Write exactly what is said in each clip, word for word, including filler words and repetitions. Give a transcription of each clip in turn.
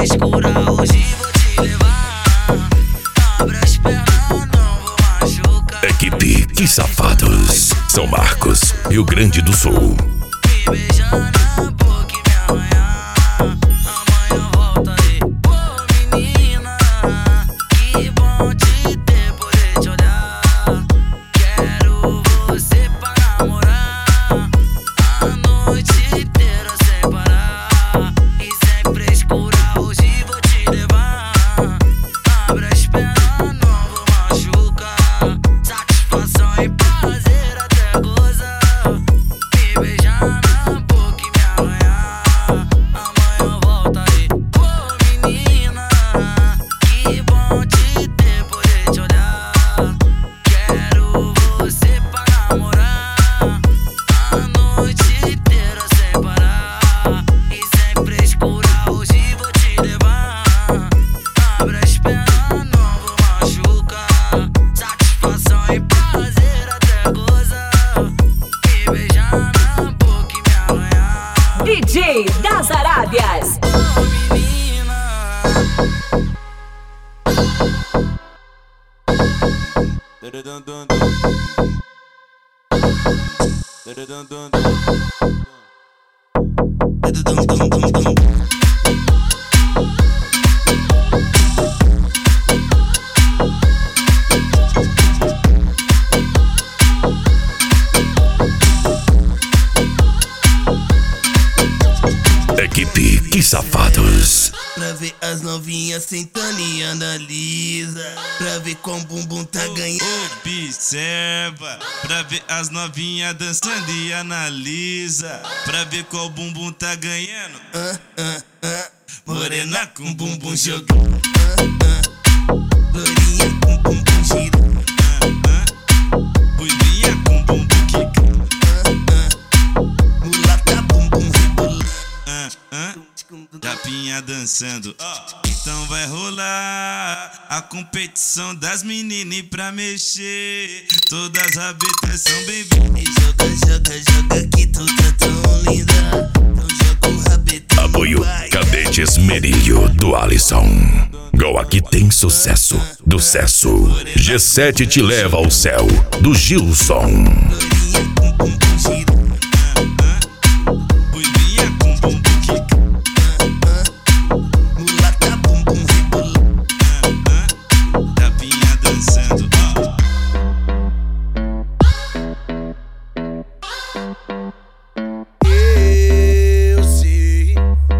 frescura, hoje vou te levar. Abre as pernas, não vou machucar. Equipe Que Safados, São Marcos, Rio Grande do Sul. Me beijar na boca e me arranhar. Amanhã volta aí. Ô menina, que bom te ter, poder te olhar. Quero você pra namorar a noite inteira sem parar. E sem frescura, hoje vou te levar. Abre as pernas, não vou machucar. Satisfação e prazer até gozar. Me beijar na boca e me arranhar. Amanhã volta aí. Ô menina, que bom te ter, poder te olhar. Quero você pra namorar a noite inteira sem parar. E sem frescura, hoje vou te levar. Abre as pernas, não vou machucar. Satisfação e prazer até gozar. Me beijar na boca e me arranhar. D J das Arábias. Ô menina, Equipe Que Safados. Pra ver as novinhas sentando e analisa. Pra ver como o bumbum tá ganhando. Observa, pra ver as novinhas dançando e analisa. Pra ver qual bumbum tá ganhando. Ah, ah, ah. Morena com bumbum jogando. Ah, ah. Lourinha com bumbum girando. Ah, ah. Ruivinha com bumbum quicando. Ah, ah. Mulata bumbum rebolando. Ah, ah. Tapinha dançando, ó. Então vai rolar a competição das meninas pra mexer. Todas as rabetas são bem-vindas. E joga, joga, joga que tu tá tão linda. Então joga o rabetão. Apoio vai. Cadete Esmerilho do Alisson. Go Aqui Tem Sucesso do Cesso. G sete Te Leva ao Céu do Gilson. Lourinha com bumbum girando. Ruivinha com bumbum quicando. Mulata bumbum rebolando. Tapinha dançando, ó. Eu sei,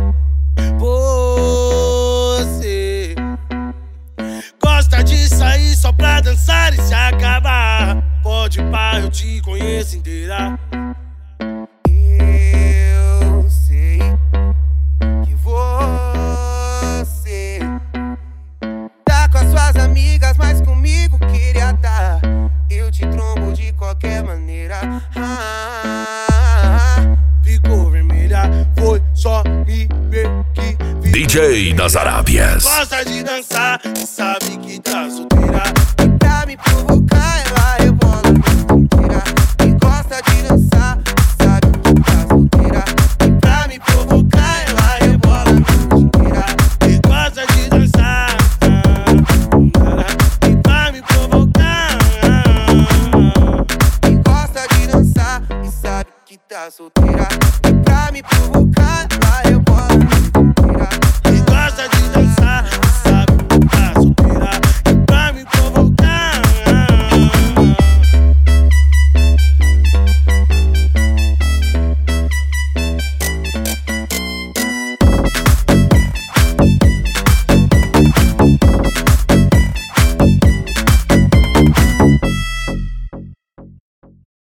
você gosta de sair só pra dançar e se acabar. Pode pá, eu te conheço inteira. Eu sei que você tá com as suas amigas, mas comigo queria tá. Eu te trombo de qualquer maneira. Ah, ficou vermelha, foi só me ver que D J das Arábias. gosta de dançar, sabe que tá